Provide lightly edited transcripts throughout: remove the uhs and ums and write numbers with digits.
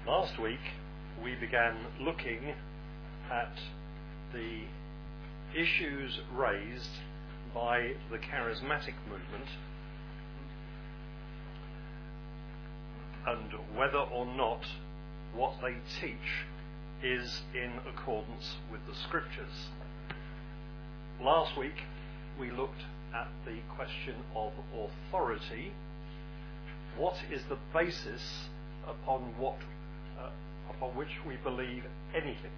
Last week we began looking at the issues raised by the charismatic movement and whether or not what they teach is in accordance with the scriptures. Last week we looked at the question of authority. What is the basis upon which we believe anything?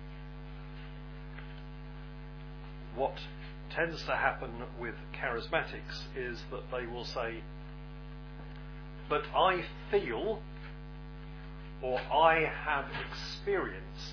What tends to happen with charismatics is that they will say, but I feel, or I have experienced,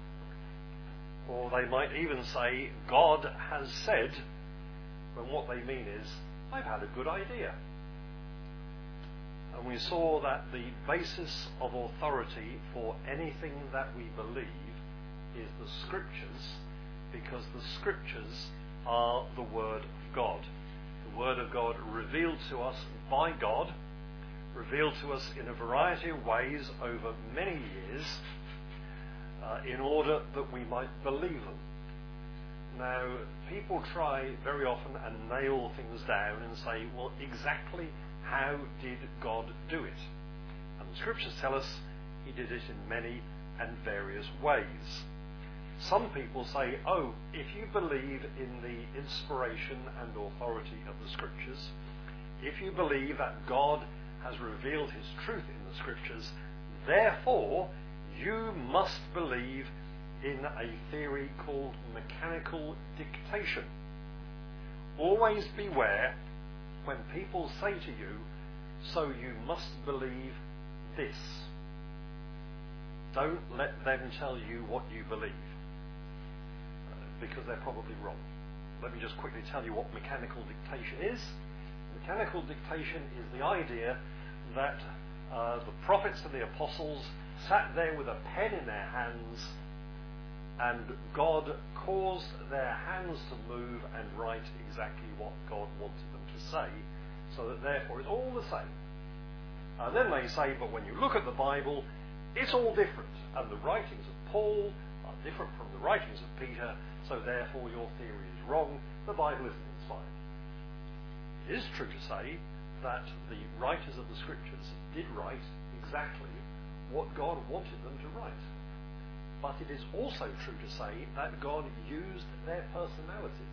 or they might even say, God has said, when what they mean is, I've had a good idea. And we saw that the basis of authority for anything that we believe is the scriptures, because the scriptures are the Word of God. The Word of God revealed to us by God, revealed to us in a variety of ways over many years, in order that we might believe them. Now, people try very often and nail things down and say, well, exactly how did God do it? And the scriptures tell us he did it in many and various ways. Some people say, oh, if you believe in the inspiration and authority of the scriptures, if you believe that God has revealed his truth in the scriptures, therefore you must believe in a theory called mechanical dictation. Always beware when people say to you, so you must believe this. Don't let them tell you what you believe, because they're probably wrong. Let me just quickly tell you what mechanical dictation is. Mechanical dictation is the idea that the prophets and the apostles sat there with a pen in their hands, and God caused their hands to move and write exactly what God wanted them to say, so that therefore it's all the same. And then they say, but when you look at the Bible, it's all different, and the writings of Paul are different from the writings of Peter, so therefore your theory is wrong, the Bible isn't inspired. It is true to say that the writers of the scriptures did write exactly what God wanted them to write. But it is also true to say that God used their personalities.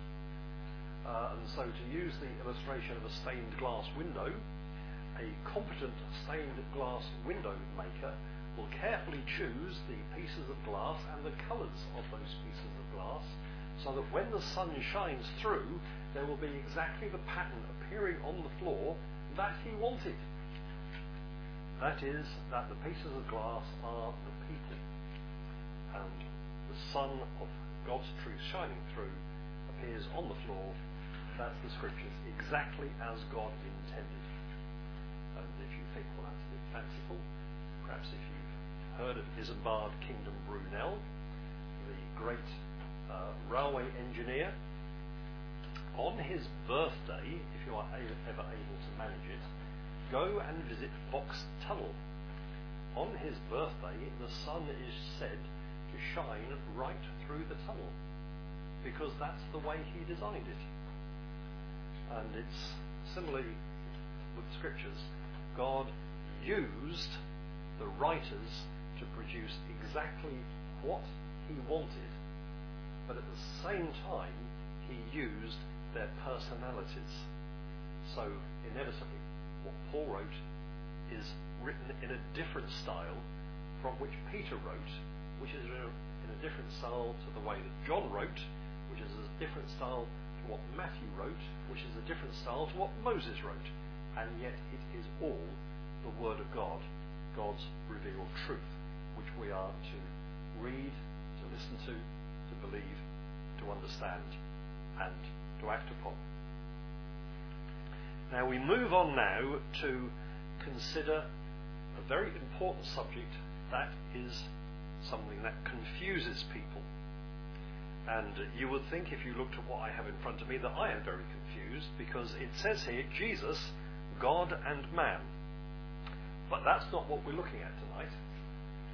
And so to use the illustration of a stained glass window, a competent stained glass window maker will carefully choose the pieces of glass and the colours of those pieces of glass, so that when the sun shines through, there will be exactly the pattern appearing on the floor that he wanted. That is, that the pieces of glass are the people, and the sun of God's truth shining through appears on the floor. That's the scriptures, exactly as God intended. And if you think, well, that's a bit fanciful, perhaps if you've heard of Isambard Kingdom Brunel, the great railway engineer, on his birthday, if you are ever able to manage it, go and visit Box Tunnel. On his birthday, the sun is said to shine right through the tunnel, because that's the way he designed it. And it's similarly with scriptures. God used the writers to produce exactly what he wanted, but at the same time he used their personalities. So inevitably what Paul wrote is written in a different style from which Peter wrote, which is in a different style to the way that John wrote, which is a different style to what Matthew wrote, which is a different style to what Moses wrote. And yet it is all the Word of God, God's revealed truth, which we are to read, to listen to believe, to understand, and to act upon. Now we move on now to consider a very important subject that is something that confuses people. And you would think, if you looked at what I have in front of me, that I am very confused, because it says here, Jesus, God and man. But that's not what we're looking at tonight.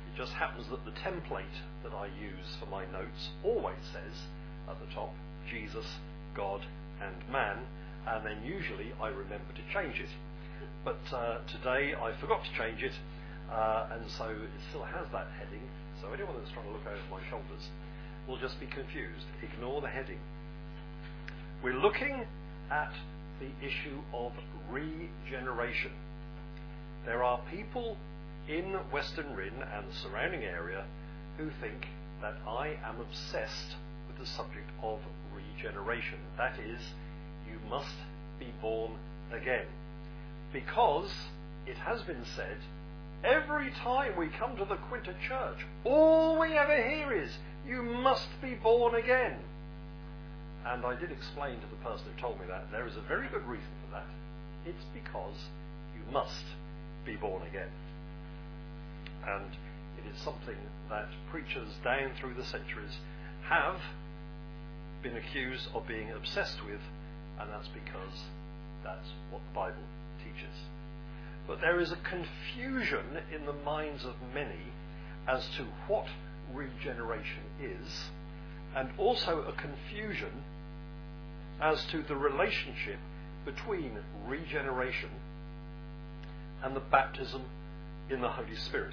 It just happens that the template that I use for my notes always says at the top, Jesus, God and man, and then usually I remember to change it. But today I forgot to change it, and so it still has that heading, so anyone that's trying to look over my shoulders will just be confused. Ignore the heading. We're looking at the issue of regeneration. There are people in Western Ryn and the surrounding area who think that I am obsessed with the subject of regeneration. That is, you must be born again. Because it has been said, every time we come to the Quinta Church, all we ever hear is, you must be born again. And I did explain to the person who told me that there is a very good reason for that. It's because you must be born again. And it is something that preachers down through the centuries have been accused of being obsessed with, and that's because that's what the Bible teaches. But there is a confusion in the minds of many as to what regeneration is, and also a confusion as to the relationship between regeneration and the baptism in the Holy Spirit.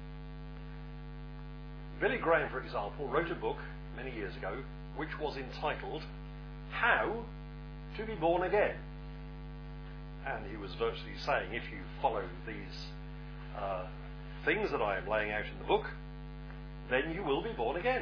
Billy Graham, for example, wrote a book many years ago which was entitled How to be Born Again. And he was virtually saying, if you follow these things that I am laying out in the book, then you will be born again.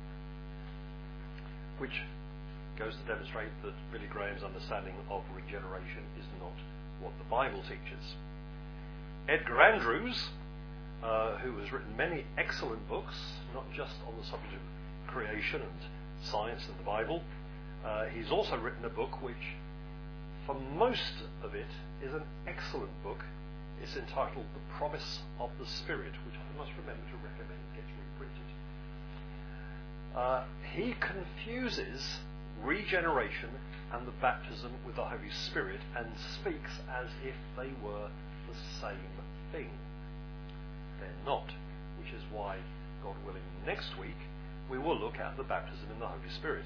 Which goes to demonstrate that Billy Graham's understanding of regeneration is not what the Bible teaches. Edgar Andrews, who has written many excellent books, not just on the subject of creation and science and the Bible, he's also written a book which, for most of it, is an excellent book. It's entitled The Promise of the Spirit, which I must remember to recommend gets reprinted. He confuses regeneration and the baptism with the Holy Spirit and speaks as if they were the same thing. They're not, which is why, God willing, next week we will look at the baptism in the Holy Spirit.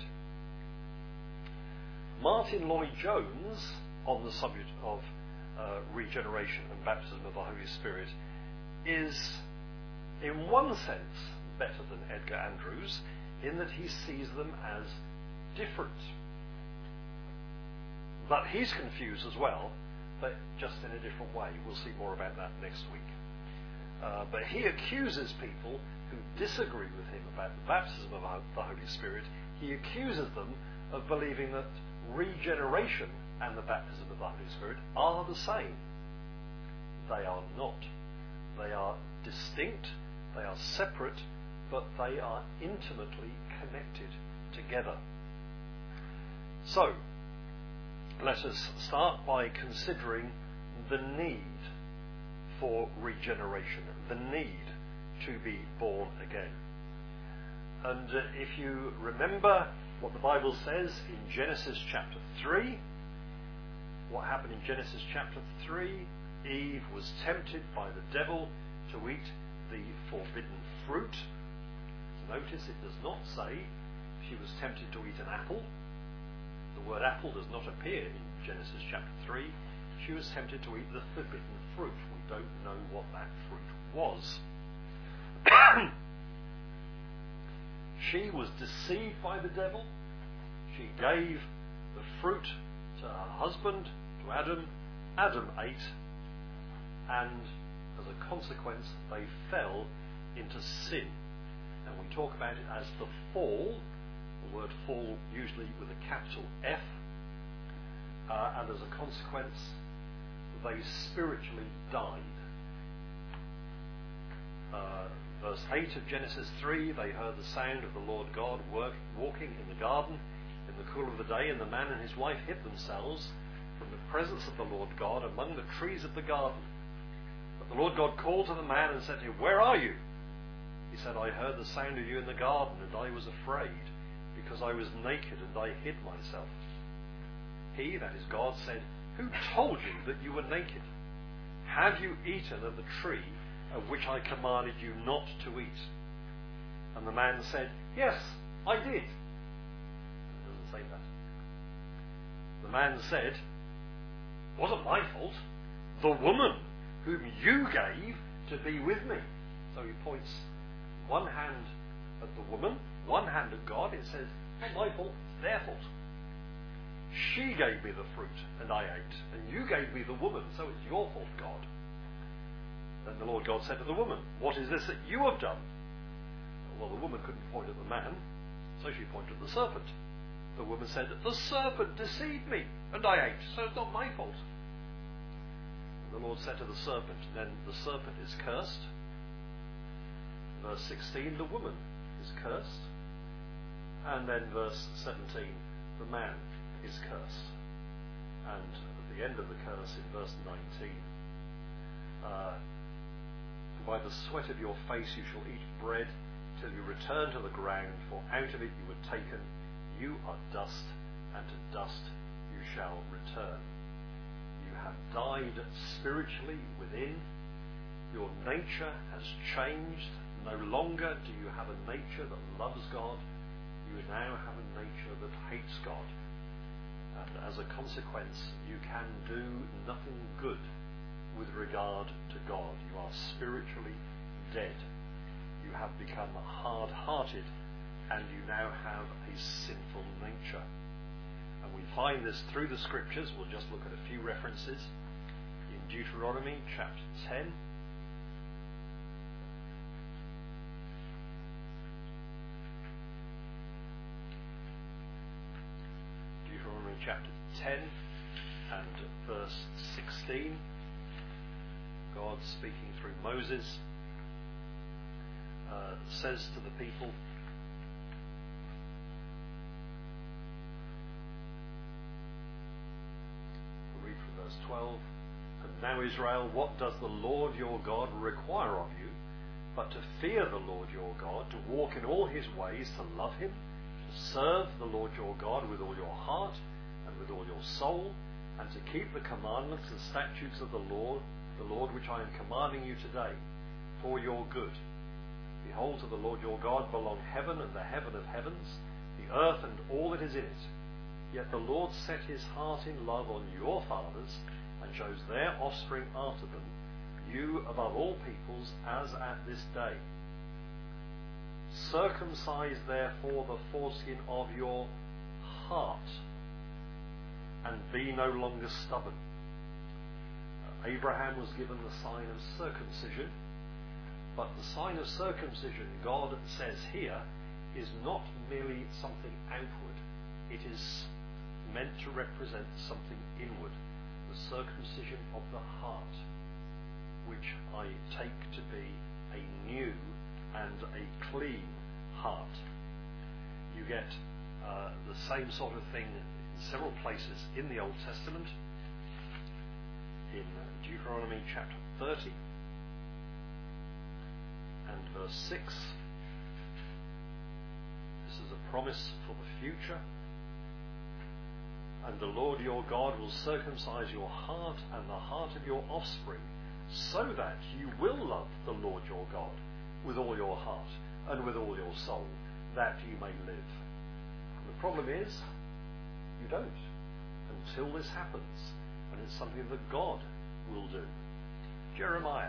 Martin Lloyd-Jones, on the subject of regeneration and baptism of the Holy Spirit, is in one sense better than Edgar Andrews in that he sees them as different. But he's confused as well, but just in a different way. We'll see more about that next week. But he accuses people who disagree with him about the baptism of the Holy Spirit. He accuses them of believing that regeneration and the baptism of the Holy Spirit are the same. They are not. They are distinct, they are separate, but they are intimately connected together. So, let us start by considering the need for regeneration, the need to be born again. And if you remember what the Bible says in Genesis chapter 3, what happened in Genesis chapter 3, Eve was tempted by the devil to eat the forbidden fruit. Notice it does not say she was tempted to eat an apple. The word apple does not appear in Genesis chapter 3. She was tempted to eat the forbidden fruit. We don't know what that fruit was. She was deceived by the devil. She gave the fruit to her husband, to Adam. Adam ate, and as a consequence they fell into sin. And we talk about it as the fall, the word fall usually with a capital F, and as a consequence they spiritually died. Verse 8 of Genesis 3, they heard the sound of the Lord God walking in the garden in the cool of the day, and the man and his wife hid themselves from the presence of the Lord God among the trees of the garden. But the Lord God called to the man and said to him, "Where are you?" He said, "I heard the sound of you in the garden, and I was afraid, because I was naked and I hid myself." He, that is God, said, "Who told you that you were naked? Have you eaten of the tree of which I commanded you not to eat? And the man said, Yes, I did. It doesn't say that. The man said, It wasn't my fault. The woman whom you gave to be with me. So he points one hand at the woman, one hand at God. It says, Not my fault, it's their fault. She gave me the fruit and I ate, and you gave me the woman, so it's your fault, God. Then the Lord God said to the woman, What is this that you have done? Well, the woman couldn't point at the man, so she pointed at the serpent. The woman said, The serpent deceived me, and I ate, so it's not my fault. And the Lord said to the serpent, Then the serpent is cursed. Verse 16, the woman is cursed. And then verse 17, the man is cursed. And at the end of the curse in verse 19, by the sweat of your face you shall eat bread till you return to the ground, for out of it you were taken. You are dust, and to dust you shall return. You have died spiritually within. Your nature has changed. No longer do you have a nature that loves God. You now have a nature that hates God. And as a consequence, you can do nothing good with regard to God. You are spiritually dead. You have become hard-hearted, and you now have a sinful nature. And we find this through the scriptures. We'll just look at a few references. In Deuteronomy chapter 10, chapter 10 and verse 16, God speaking through Moses says to the people, we'll read from verse 12, And now Israel, what does the Lord your God require of you, but to fear the Lord your God, to walk in all his ways, to love him, to serve the Lord your God with all your heart, with all your soul, and to keep the commandments and statutes of the Lord which I am commanding you today, for your good. Behold, to the Lord your God belong heaven and the heaven of heavens, the earth and all that is in it. Yet the Lord set his heart in love on your fathers, and chose their offspring after them, you above all peoples, as at this day. Circumcise therefore the foreskin of your heart, and be no longer stubborn. Abraham was given the sign of circumcision, but the sign of circumcision, God says here, is not merely something outward. It is meant to represent something inward, the circumcision of the heart, which I take to be a new and a clean heart. You get the same sort of thing several places in the Old Testament. In Deuteronomy chapter 30 and verse 6, this is a promise for the future. And the Lord your God will circumcise your heart and the heart of your offspring, so that you will love the Lord your God with all your heart and with all your soul, that you may live. And the problem is, you don't, until this happens, and it's something that God will do. Jeremiah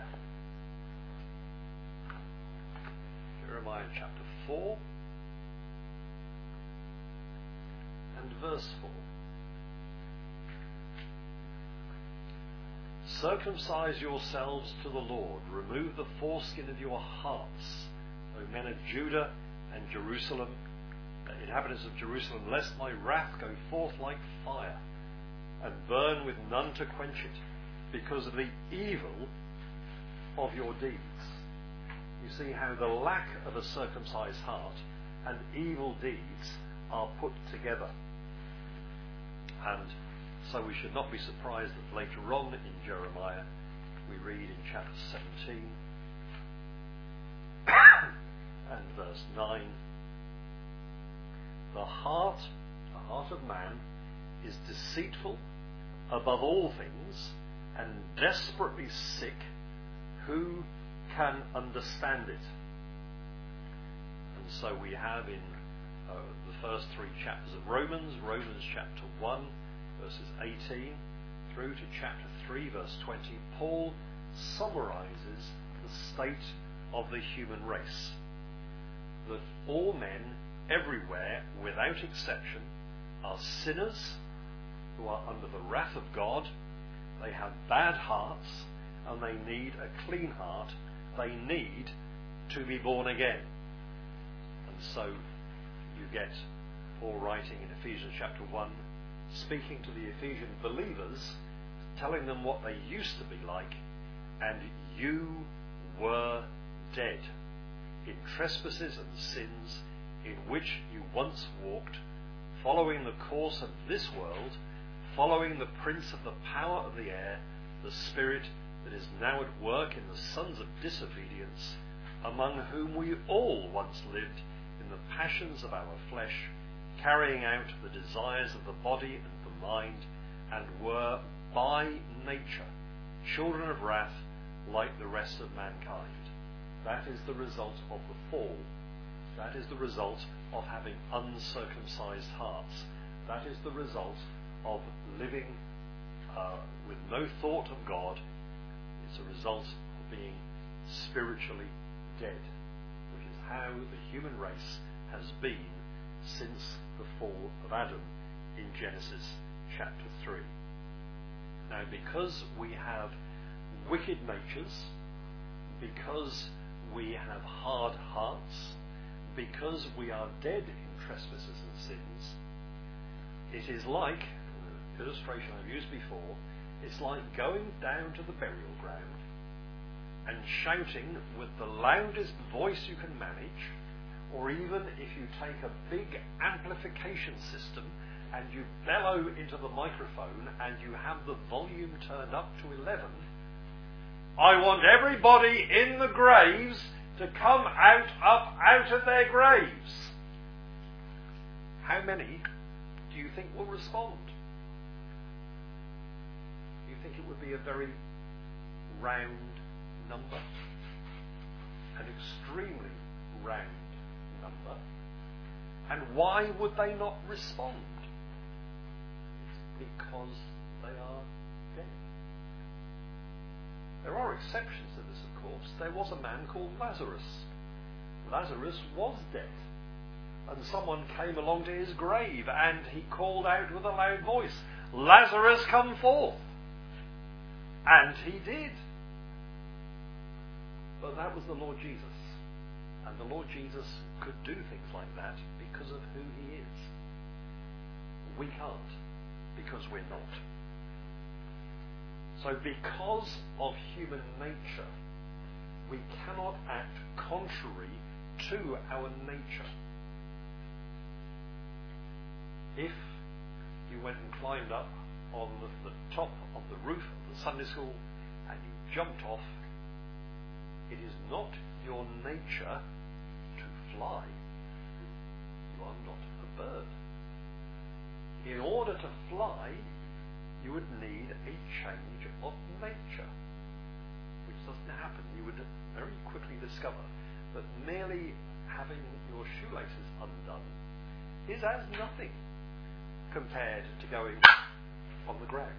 chapter 4 and verse 4. Circumcise yourselves to the Lord, remove the foreskin of your hearts, O men of Judah and Jerusalem, inhabitants of Jerusalem, lest my wrath go forth like fire, and burn with none to quench it, because of the evil of your deeds. You see how the lack of a circumcised heart and evil deeds are put together. And so we should not be surprised that later on in Jeremiah we read in chapter 17 and verse 9, the heart of man is deceitful above all things and desperately sick. Who can understand it. And so we have in the first 3 chapters of Romans chapter 1, verses 18, through to chapter 3, verse 20, Paul summarises the state of the human race. That all men, everywhere, without exception, are sinners who are under the wrath of God. They have bad hearts and they need a clean heart. They need to be born again. And so you get Paul writing in Ephesians chapter 1, speaking to the Ephesian believers, telling them what they used to be like, and you were dead in trespasses and sins in which you once walked, following the course of this world, following the prince of the power of the air, the spirit that is now at work in the sons of disobedience, among whom we all once lived in the passions of our flesh, carrying out the desires of the body and the mind, and were by nature children of wrath like the rest of mankind. That is the result of the fall. That is the result of having uncircumcised hearts. That is the result of living with no thought of God. It's a result of being spiritually dead, which is how the human race has been since the fall of Adam in Genesis chapter 3. Now, because we have wicked natures, because we have hard hearts, because we are dead in trespasses and sins, it is like, the illustration I've used before, it's like going down to the burial ground and shouting with the loudest voice you can manage, or even if you take a big amplification system and you bellow into the microphone and you have the volume turned up to 11, I want everybody in the graves to come up out of their graves. How many do you think will respond? Do you think it would be a very round number? An extremely round number? And why would they not respond? It's because they are dead. There are exceptions to this, of course. There was a man called Lazarus. Lazarus was dead. And someone came along to his grave and he called out with a loud voice, Lazarus, come forth. And he did. But that was the Lord Jesus. And the Lord Jesus could do things like that because of who he is. We can't, because we're not. So because of human nature, we cannot act contrary to our nature. If you went and climbed up on the top of the roof of the Sunday school and you jumped off, it is not your nature to fly. You are not a bird. In order to fly, you would need a change of nature, which doesn't happen. You would very quickly discover that merely having your shoelaces undone is as nothing compared to going on the ground.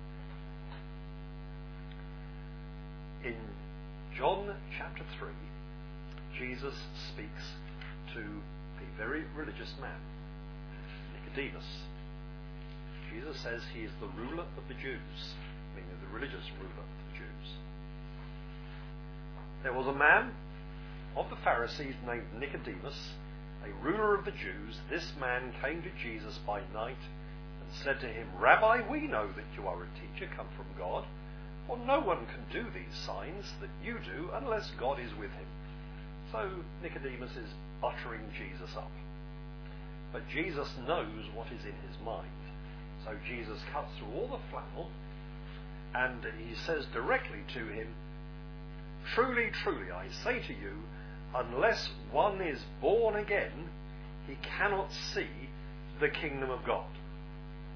In John chapter 3, Jesus speaks to a very religious man, Nicodemus. Jesus says he is the ruler of the Jews, meaning the religious ruler of the Jews. There was a man of the Pharisees named Nicodemus, a ruler of the Jews. This man came to Jesus by night and said to him, Rabbi, we know that you are a teacher come from God, for no one can do these signs that you do unless God is with him. So Nicodemus is buttering Jesus up. But Jesus knows what is in his mind. So Jesus cuts through all the flannel and he says directly to him, Truly, truly, I say to you, unless one is born again, he cannot see the kingdom of God.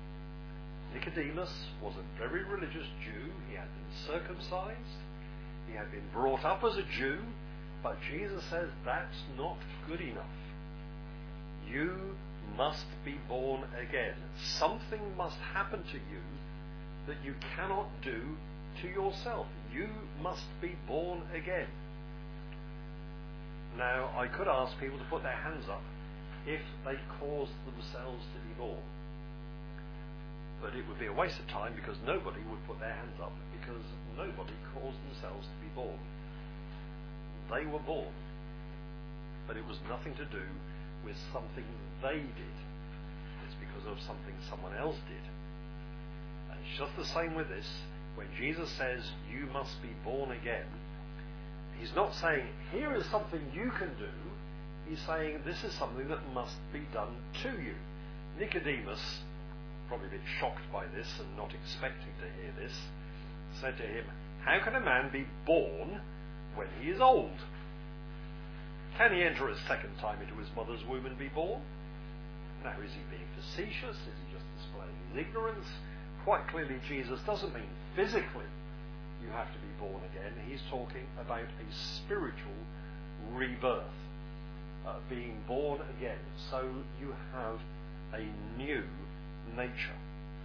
Nicodemus was a very religious Jew. He had been circumcised. He had been brought up as a Jew, but Jesus says that's not good enough. You must be born again. Something must happen to you that you cannot do to yourself. You must be born again. Now, I could ask people to put their hands up if they caused themselves to be born. But it would be a waste of time because nobody would put their hands up because nobody caused themselves to be born. They were born. But it was nothing to do with something they did. It's because of something someone else did. And it's just the same with this. When Jesus says you must be born again, he's not saying here is something you can do. He's saying this is something that must be done to you. Nicodemus, probably a bit shocked by this and not expecting to hear this, said to him, how can a man be born when he is old? Can he enter a second time into his mother's womb and be born? Now, is he being facetious? Is he just displaying his ignorance? Quite clearly, Jesus doesn't mean physically you have to be born again. He's talking about a spiritual rebirth, being born again. So you have a new nature.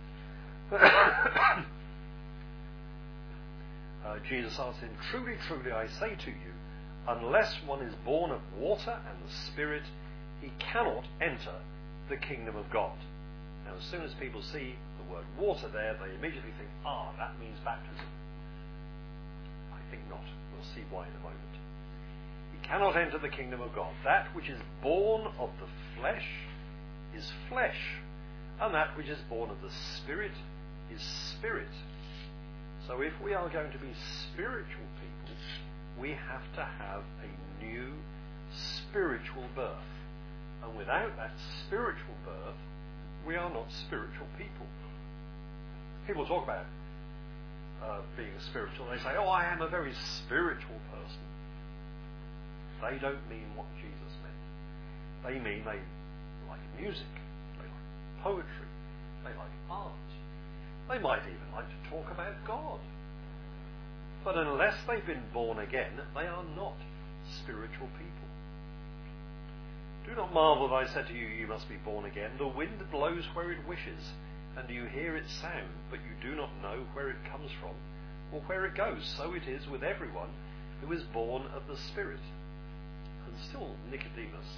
Jesus answered him, truly, truly, I say to you, unless one is born of water and the Spirit, he cannot enter the kingdom of God. Now, as soon as people see the word water there, they immediately think, that means baptism. I think not. We'll see why in a moment. He cannot enter the kingdom of God. That which is born of the flesh is flesh, and that which is born of the Spirit is spirit. So if we are going to be spiritual people, we have to have a new spiritual birth. And without that spiritual birth, we are not spiritual people. People talk about being spiritual. They say, I am a very spiritual person. They don't mean what Jesus meant. They mean they like music, they like poetry, they like art. They might even like to talk about God. But unless they've been born again, they are not spiritual people. Do not marvel that I said to you, you must be born again. The wind blows where it wishes, and you hear its sound, but you do not know where it comes from or where it goes. So it is with everyone who is born of the Spirit. And still Nicodemus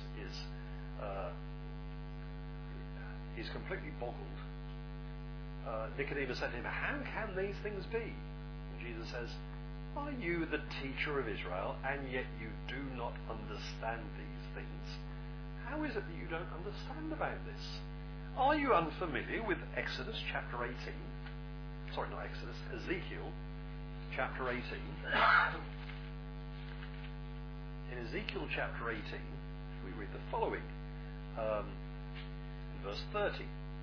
is completely boggled. Nicodemus said to him, how can these things be? And Jesus says, are you the teacher of Israel, and yet you do not understand these things? How is it that you don't understand about this? Are you unfamiliar with Exodus chapter 18? Sorry, not Exodus, Ezekiel chapter 18. In Ezekiel chapter 18, we read the following, in verse 30.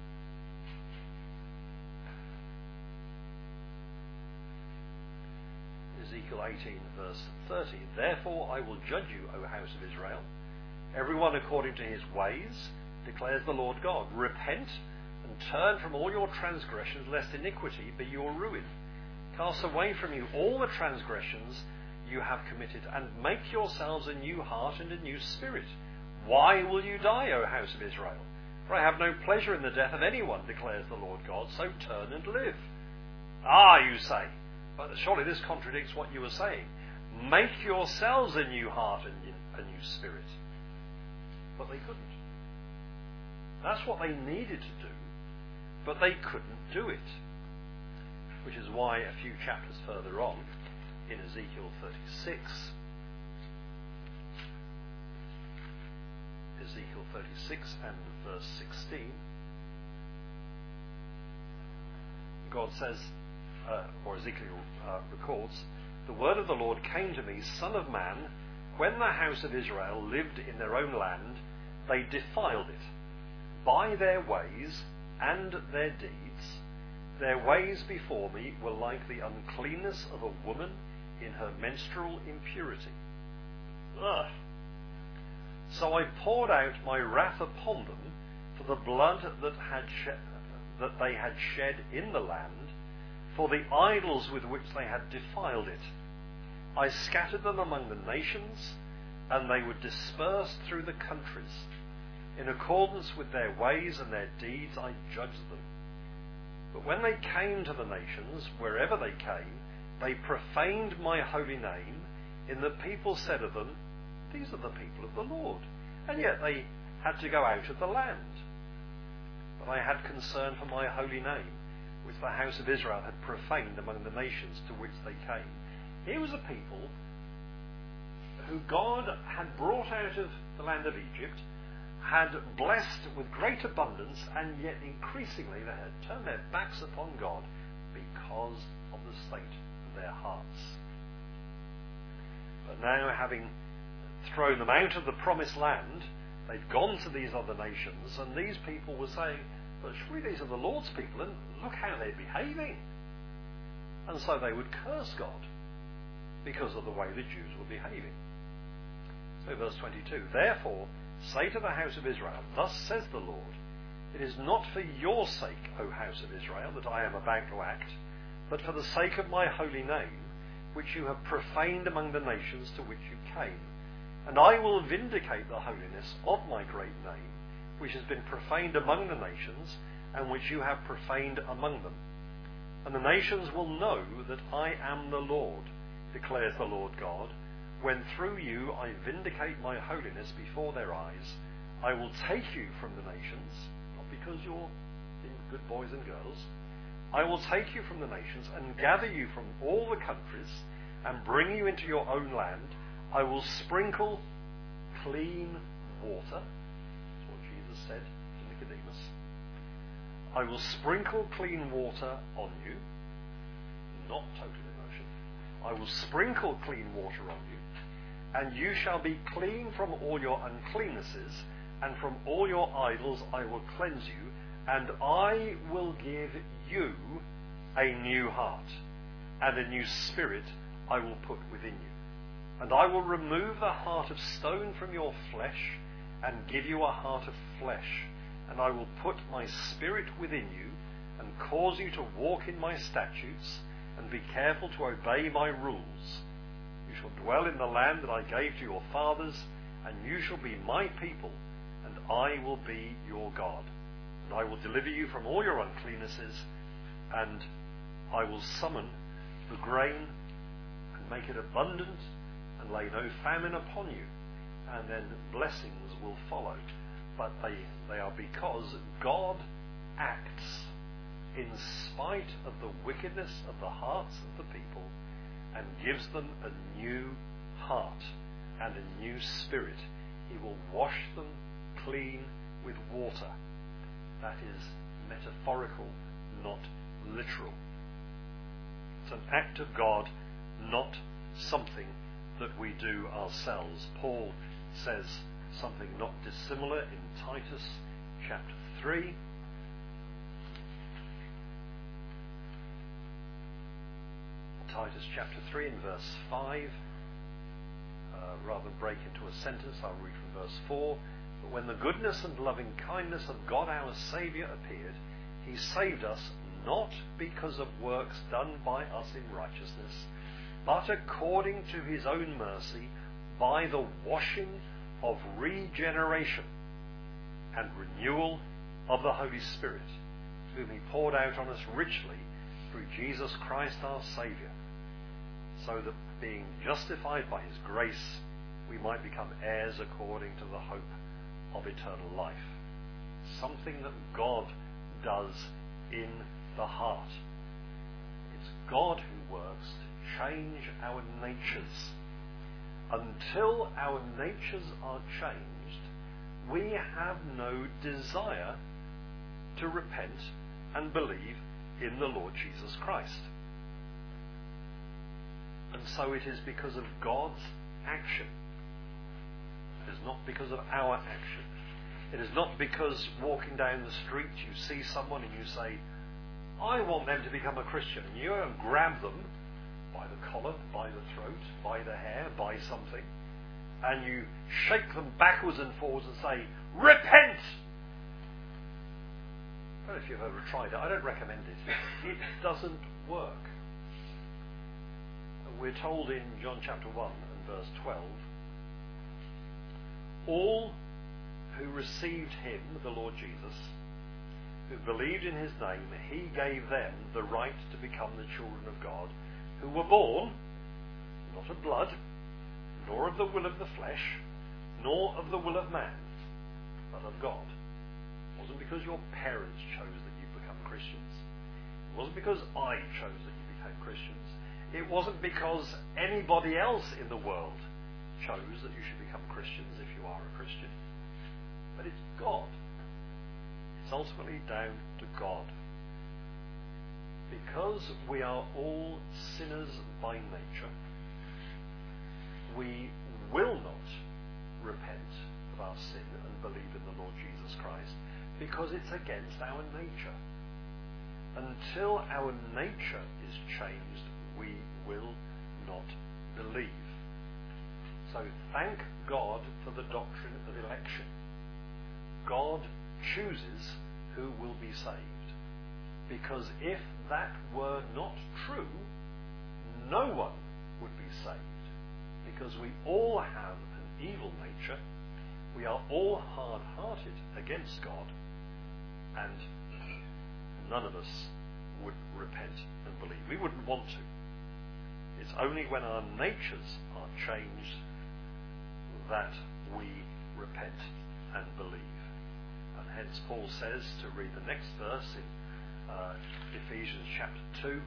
Ezekiel 18, verse 30. Therefore I will judge you, O house of Israel, everyone according to his ways, declares the Lord God. Repent and turn from all your transgressions, lest iniquity be your ruin. Cast away from you all the transgressions you have committed, and make yourselves a new heart and a new spirit. Why will you die, O house of Israel? For I have no pleasure in the death of anyone, declares the Lord God, so turn and live. You say, but surely this contradicts what you were saying. Make yourselves a new heart and a new spirit. But they couldn't. That's what they needed to do, but they couldn't do it. Which is why a few chapters further on, in Ezekiel 36, and verse 16, God says, or Ezekiel records, the word of the Lord came to me, Son of man, when the house of Israel lived in their own land, they defiled it by their ways and their deeds. Their ways before me were like the uncleanness of a woman in her menstrual impurity. Ugh. So I poured out my wrath upon them for the blood that they had shed in the land, for the idols with which they had defiled it. I scattered them among the nations, and they were dispersed through the countries. In accordance with their ways and their deeds I judged them. But when they came to the nations, wherever they came, they profaned my holy name, in that people said of them, these are the people of the Lord. And yet they had to go out of the land. But I had concern for my holy name, which the house of Israel had profaned among the nations to which they came. Here was a people who God had brought out of the land of Egypt, had blessed with great abundance, and yet increasingly they had turned their backs upon God because of the state of their hearts. But now, having thrown them out of the promised land, they've gone to these other nations, and these people were saying, but surely these are the Lord's people, and look how they're behaving. And so they would curse God because of the way the Jews were behaving. So verse 22, therefore say to the house of Israel, thus says the Lord, it is not for your sake, O house of Israel, that I am about to act, but for the sake of my holy name, which you have profaned among the nations to which you came. And I will vindicate the holiness of my great name, which has been profaned among the nations, and which you have profaned among them. And the nations will know that I am the Lord, declares the Lord God, when through you I vindicate my holiness before their eyes. I will take you from the nations, not because you're good boys and girls. I will take you from the nations and gather you from all the countries and bring you into your own land. I will sprinkle clean water. That's what Jesus said to Nicodemus. I will sprinkle clean water on you, not total immersion. I will sprinkle clean water on you, and you shall be clean from all your uncleannesses, and from all your idols I will cleanse you, and I will give you a new heart, and a new spirit I will put within you. And I will remove the heart of stone from your flesh, and give you a heart of flesh, and I will put my spirit within you, and cause you to walk in my statutes, and be careful to obey my rules. You shall dwell in the land that I gave to your fathers, and you shall be my people, and I will be your God. And I will deliver you from all your uncleannesses, and I will summon the grain, and make it abundant, and lay no famine upon you. And then blessings will follow. But they are because God acts in spite of the wickedness of the hearts of the people, and gives them a new heart and a new spirit. He will wash them clean with water. That is metaphorical, not literal. It's an act of God, not something that we do ourselves. Paul says something not dissimilar in Titus chapter 3. Titus chapter 3 and verse 5. Rather than break into a sentence, I'll read from verse 4. But when the goodness and loving kindness of God our Saviour appeared, he saved us not because of works done by us in righteousness, but according to his own mercy, by the washing of regeneration and renewal of the Holy Spirit, whom he poured out on us richly through Jesus Christ our Saviour, so that being justified by his grace, we might become heirs according to the hope of eternal life. Something that God does in the heart. It's God who works to change our natures. Until our natures are changed, we have no desire to repent and believe in the Lord Jesus Christ. And so it is because of God's action. It is not because of our action. It is not because walking down the street you see someone and you say, I want them to become a Christian, and you go and grab them by the collar, by the throat, by the hair, by something, and you shake them backwards and forwards and say, repent! I don't know if you've ever tried it. I don't recommend it. It doesn't work. we're told in John chapter 1 and verse 12, all who received him, the Lord Jesus, who believed in his name, he gave them the right to become the children of God, who were born, not of blood, nor of the will of the flesh, nor of the will of man, but of God. It wasn't because your parents chose that you become Christians. It wasn't because I chose that you became Christians. It wasn't because anybody else in the world chose that you should become Christians if you are a Christian. But it's God. It's ultimately down to God. Because we are all sinners by nature, we will not repent of our sin and believe in the Lord Jesus Christ, because it's against our nature. Until our nature is changed, we will not believe. So thank God for the doctrine of election. God chooses who will be saved. Because if that were not true, no one would be saved. Because we all have an evil nature, we are all hard-hearted against God, and none of us would repent and believe. We wouldn't want to. It's only when our natures are changed that we repent and believe. And hence Paul says, to read the next verse in Ephesians chapter 2,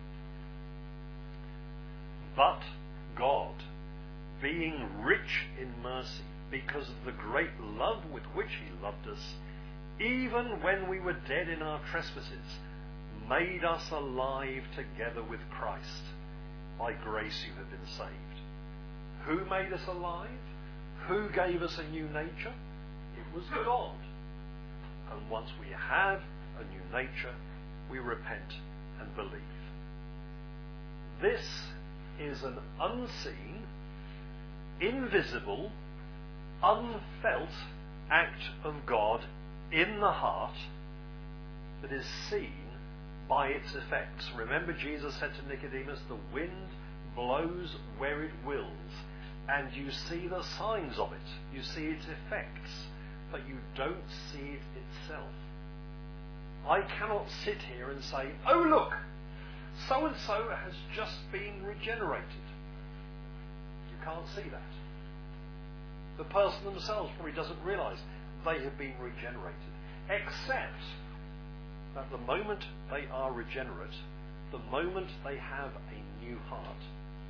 but God, being rich in mercy, because of the great love with which he loved us, even when we were dead in our trespasses, made us alive together with Christ. By grace you have been saved. Who made us alive? Who gave us a new nature? It was God. And once we have a new nature, we repent and believe. This is an unseen, invisible, unfelt act of God in the heart that is seen by its effects. Remember, Jesus said to Nicodemus, the wind blows where it wills, and you see the signs of it. You see its effects, but you don't see it itself. I cannot sit here and say, oh look, so-and-so has just been regenerated. You can't see that. The person themselves probably doesn't realise they have been regenerated, except that the moment they are regenerate, the moment they have a new heart,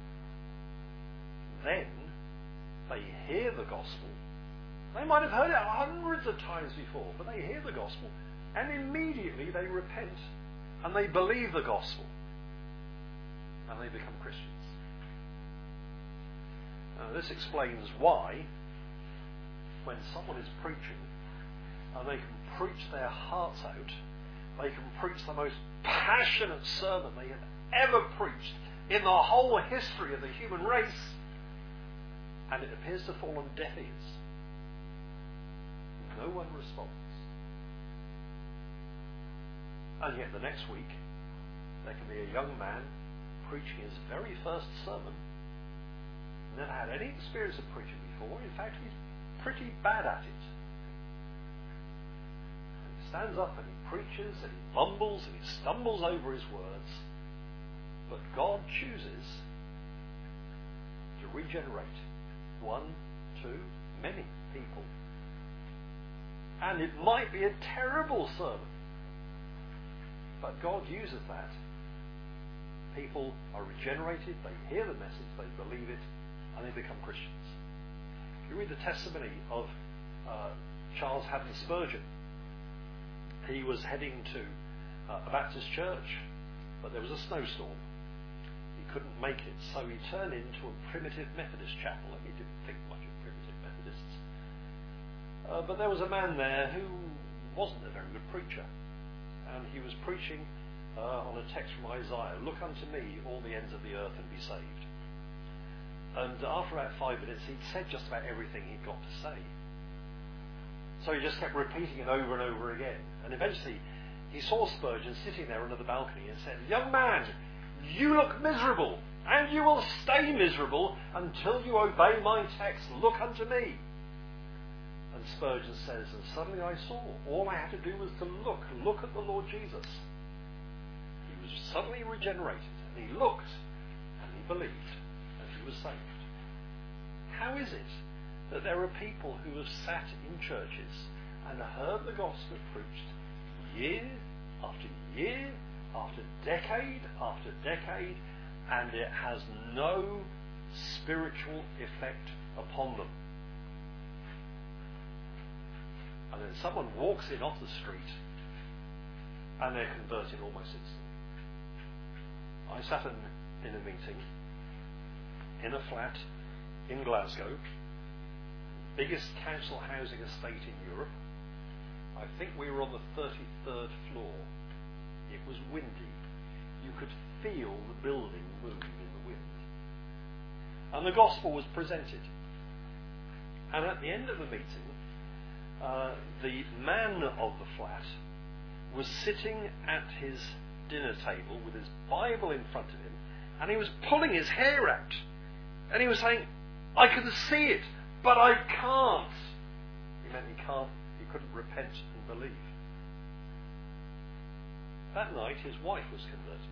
then they hear the gospel. They might have heard it hundreds of times before, but they hear the gospel, and immediately they repent and they believe the gospel and they become Christians. Now, this explains why when someone is preaching and they can preach their hearts out, they can preach the most passionate sermon they have ever preached in the whole history of the human race, and it appears to fall on deaf ears. No one responds. And yet the next week, there can be a young man preaching his very first sermon, never had any experience of preaching before. In fact, he's pretty bad at it. And he stands up and he preaches and he mumbles and he stumbles over his words. But God chooses to regenerate one, two, many people. And it might be a terrible sermon, but God uses that. People are regenerated, they hear the message, they believe it, and they become Christians. If you read the testimony of Charles Haddon Spurgeon, he was heading to a Baptist church, but there was a snowstorm. He couldn't make it, so he turned into a primitive Methodist chapel. He didn't think much of primitive Methodists. But there was a man there who wasn't a very good preacher, and he was preaching on a text from Isaiah, "Look unto me, all the ends of the earth, and be saved." And after about 5 minutes, he'd said just about everything he'd got to say. So he just kept repeating it over and over again. And eventually, he saw Spurgeon sitting there under the balcony and said, "Young man, You look miserable, and you will stay miserable until you obey my text. Look unto me. And Spurgeon says, and suddenly I saw, all I had to do was to look at the Lord Jesus. He was suddenly regenerated, and he looked, and he believed, and he was saved. How is it that there are people who have sat in churches and heard the gospel preached year after year, after decade after decade, and it has no spiritual effect upon them? And then someone walks in off the street and they're converted almost instantly. I sat in a meeting in a flat in Glasgow, biggest council housing estate in Europe. I think we were on the 33rd floor. It was windy. You could feel the building move in the wind. And the gospel was presented. And at the end of the meeting, the man of the flat was sitting at his dinner table with his Bible in front of him, and he was pulling his hair out. And he was saying, I can see it, but I can't. He meant he couldn't repent and believe. That night his wife was converted.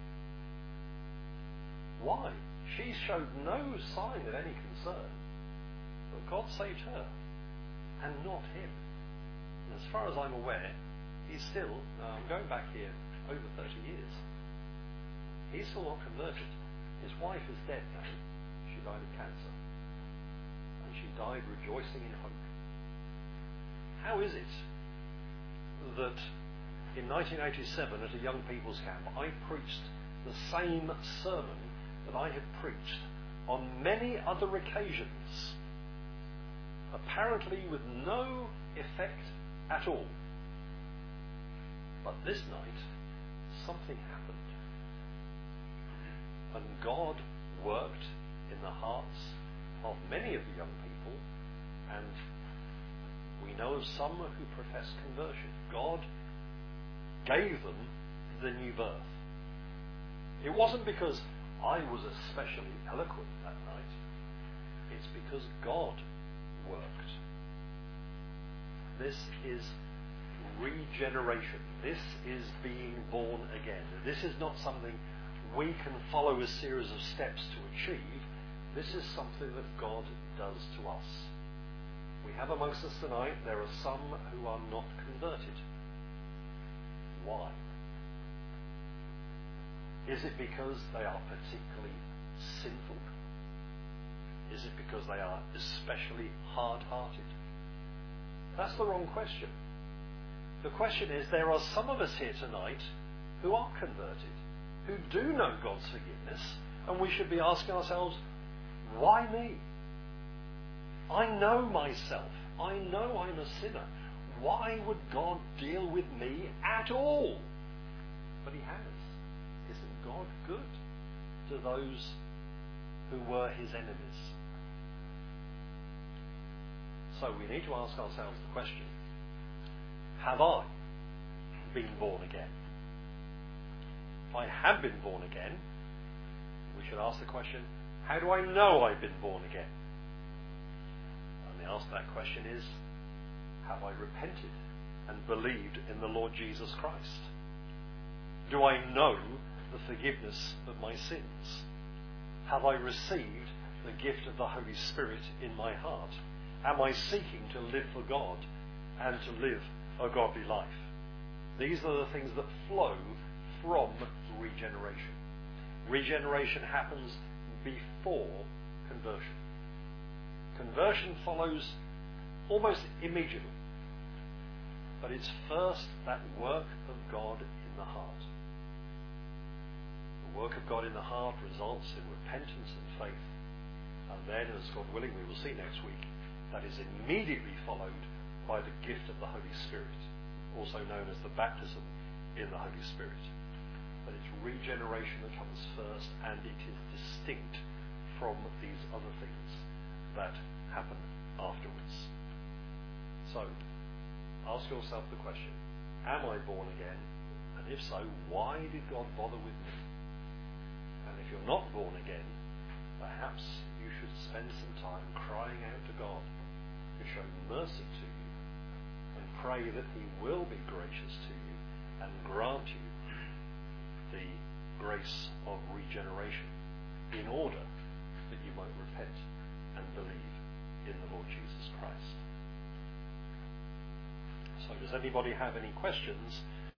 Why? She showed no sign of any concern, but God saved her, and not him. And as far as I'm aware, he's still, I'm going back here over 30 years, he's still not converted. His wife is dead now. She died of cancer. And she died rejoicing in hope. How is it that in 1987 at a young people's camp I preached the same sermon that I had preached on many other occasions, apparently with no effect at all? But this night something happened, and God worked in the hearts of many of the young people, and we know of some who profess conversion. God gave them the new birth. It wasn't because I was especially eloquent that night. It's because God worked. This is regeneration. This is being born again. This is not something we can follow a series of steps to achieve. This is something that God does to us. We have amongst us tonight, there are some who are not converted. Why? Is it because they are particularly sinful? Is it because they are especially hard-hearted? That's the wrong question. The question is, there are some of us here tonight who are converted, who do know God's forgiveness, and we should be asking ourselves, why me? I know myself. I know I'm a sinner. Why would God deal with me at all? But he has. Isn't God good to those who were his enemies? So we need to ask ourselves the question, have I been born again? If I have been born again, we should ask the question, how do I know I've been born again? And the answer to that question is, have I repented and believed in the Lord Jesus Christ? Do I know the forgiveness of my sins? Have I received the gift of the Holy Spirit in my heart? Am I seeking to live for God and to live a godly life? These are the things that flow from regeneration. Regeneration happens before conversion. Conversion follows almost immediately. But it's first that work of God in the heart. The work of God in the heart results in repentance and faith. And then, as God willing, we will see next week, that is immediately followed by the gift of the Holy Spirit, also known as the baptism in the Holy Spirit. But it's regeneration that comes first, and it is distinct from these other things that happen afterwards. So, ask yourself the question, am I born again? And if so, why did God bother with me? And if you're not born again, perhaps you should spend some time crying out to God to show mercy to you, and pray that he will be gracious to you and grant you the grace of regeneration in order that you might repent and believe in the Lord Jesus Christ. So does anybody have any questions